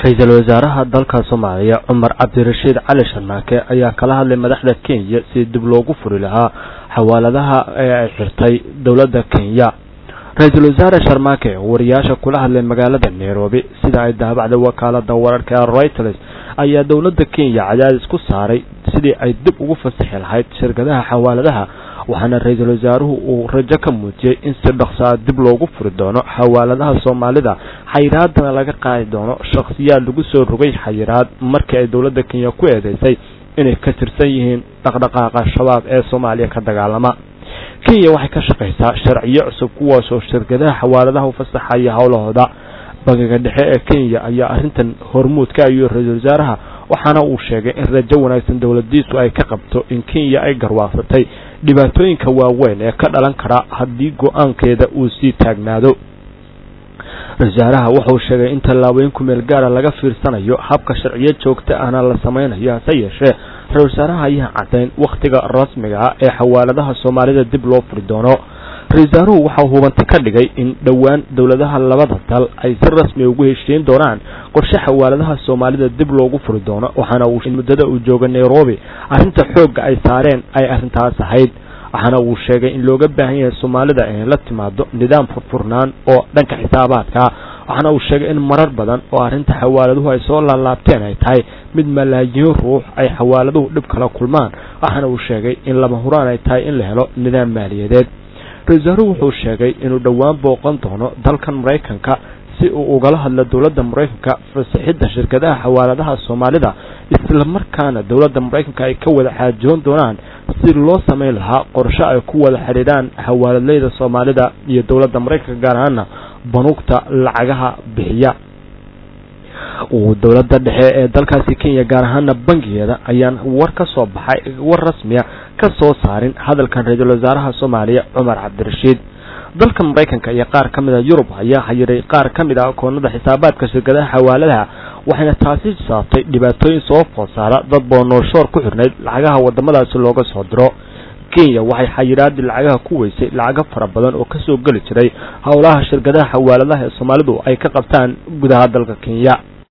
Ra'iisul Wasaaraha dalka Soomaaliya Cumar Cabdirashiid Cali Sharmaake ayaa kala hadlay madaxda Kenya si dib loogu furi lahaa xawaaladaha ay xirtay dawladda Kenya. Ra'iisul Wasaare Sharmaake wariyaasha kula hadlay magaalada Nairobi sida ay daabacday wakaalada wararka Reuters ayaa dawladda Kenya cadaadis ku saaray sidii ay dib ugu fasaxi lahayd shirkadaha xawaaladaha waxaana ra'iisul wasaaruhu uu rajo ka muujiyay in si dhaqso ah dib loogu furi doono xawaaladaha Soomaalida xayiraadana laga qaadi doono shakhsiyaad lagu soo rogay xayiraad markii ay dawladda Kenya ku eedeysay inay ka tirsan yihiin dhaqdhaqaaqa shabaab ee Soomaaliya ka dagaalama. Kenya waxay ka shaqeysaa sharciyo cusub kuwaas oo shirkadaha xawaaladaha u fasaxaya hawlahooda. Bangiga Dhexe ee Kenya ayaa arrintan hormuud ka ah ra'iisul wasaaraha waxaana uu sheegay in rajo wanaagsan dawladdiisu ay ka qabto in Kenya ay garwaaqsatay dhibaatooyinka waaweyn ee ka dhalan kara haddii go'aankeeda uu sii taagnaado. Wasaaraha wuxuu sheegay in tallaabooyin ku meel gaar ah laga fiirsanayo habka sharciyo joogto ahna la sameynayo hase yeeshee ra'iisul wasaaraha ayaa caddayn waqtiga rasmiga ah ee xawaaladaha Soomaalida dib loo furi doono. Ra'iisul wasaaruhu waxa uu hubinti ka dhigay in dhawaan dawladaha labada dal ay si rasmi ugu heshiin doonaan qorshe xawaaladaha Soomaalida dib loogu furi doono waxaana uu muddada uu joogo Nairobi arrinta xoogga ay saareen ay arrintaas ahayd waxaana uu sheegay in looga baahan yahay Soomaalida in la timaado nidaam furfurnaan oo dhanka xisaabaadka waxaana uu sheegay in marar badan oo arrinta xawaaladuhu ay soo laalaabteen ay tahay mid malaayiin ruux ay xawaaladuhu dhib kala kulmaan waxaana uu sheegay in lama huraan ay tahay in la helo nidaam maaliyadeed. Ra'iisul wasaaruhu wuxuu sheegay inuu dhawaan booqan doono dalkan Mareykanka si uu ugala hadlo dawladda Mareykanka fasaxidda shirkadaha xawaaladaha Soomaalida isla markaana dawladda Mareykanka ay ka wada xaajoon doonaan si loo sameyn lahaa qorshe ay ku wada xiriiraan xawaaladleyda Soomaalida iyo dawladda Mareykanka gaar ahaan banuugta lacagaha bixiya. Dawladda dhexe ee dalkaasi Kenya gaar ahaan bangigeeda ayaan war ka soo baxay war rasmi ah ka soo saarin hadalkan ra'iisul wasaaraha Soomaaliya Cumar Cabdirashiid. dalka Mareykanka iyo qaar kamid ah Yurub ayaa xayiray qaar kamid ah koonada xisaabaadka shirkadaha xawaaladaha waxayna taasi saabtay dhibaatooyin soo foosaara dad boonooshoor ku xirnayd lacagaha wadamadaas looga soo diro. Kenya waxay xayiraad lacagaha ku weysay lacaga fara badan oo ka soo gali jiray hawlaha shirkadaha xawaaladaha ee Soomaalidu ay ka qabtaan gudaha dalka Kenya.